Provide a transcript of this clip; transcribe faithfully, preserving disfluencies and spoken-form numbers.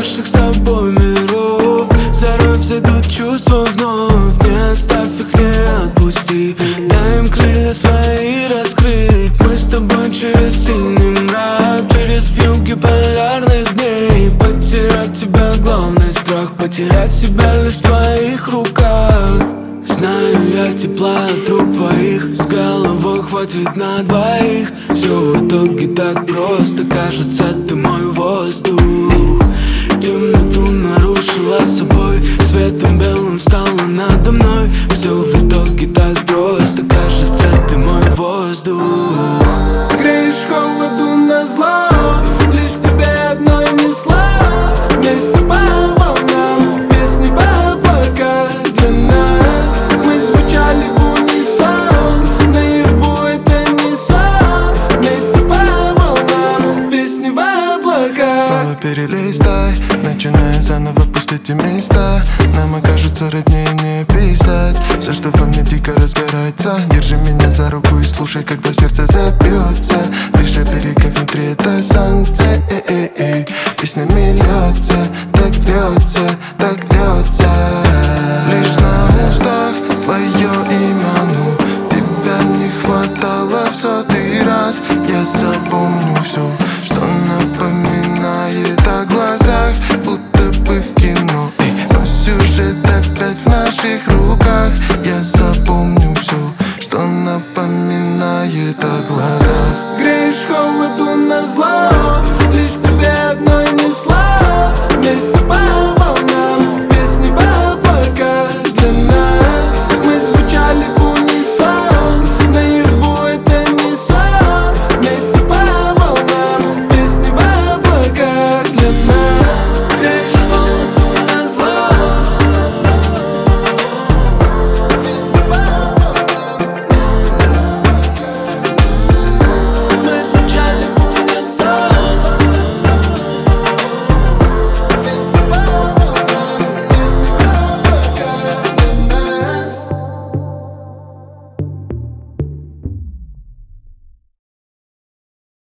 наших с тобой миров. Зарой взойдут чувства вновь, не оставь их, не отпусти. Дай им крылья свои раскрыть. Мы с тобой через синий мрак, через вьюги полярных дней. Потерять тебя главный страх, потерять себя лишь в твоих руках. Знаю я тепла от рук твоих, с головой хватит на двоих. Все в итоге так просто, кажется, ты мой воздух. Темноту нарушила собой, светом белым стала надо мной. Все в итоге так просто, кажется, ты мой воздух. Греешь холоду назло, лишь к тебе одной несла. Вместе по волнам, песни в облаках для нас. Мы звучали в унисон, наяву это не сон. Вместе по волнам, песни в облаках. Снова перелистай, начиная заново, пусть эти места нам окажутся роднее не писать. Все, что во мне дико разгорается, держи меня за руку и слушай, когда сердце забьется. Лишь берега внутри это солнце, эй-эй-эй. Песнями льется, так льется, так льется. Лишь на устах твое имя, ну тебя не хватало в сотый раз. Я запомню все, что напоминает о глазах, будто бы в кино. Эй, но сюжет опять в наших руках. Я запомню все, что напоминает о глазах. Греешь холоду